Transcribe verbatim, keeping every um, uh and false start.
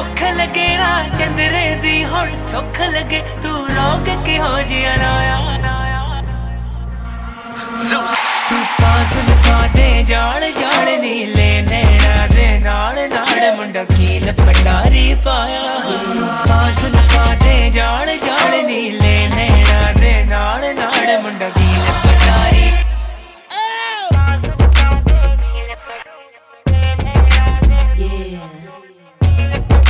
भुख लगे ना चंदरे दी हुण सुख लगे तू रोग किहो जिया नाया तू पास दफा दे जाल जाल नीले नैना दे नाल नाल मुंडा कील पटारी पाया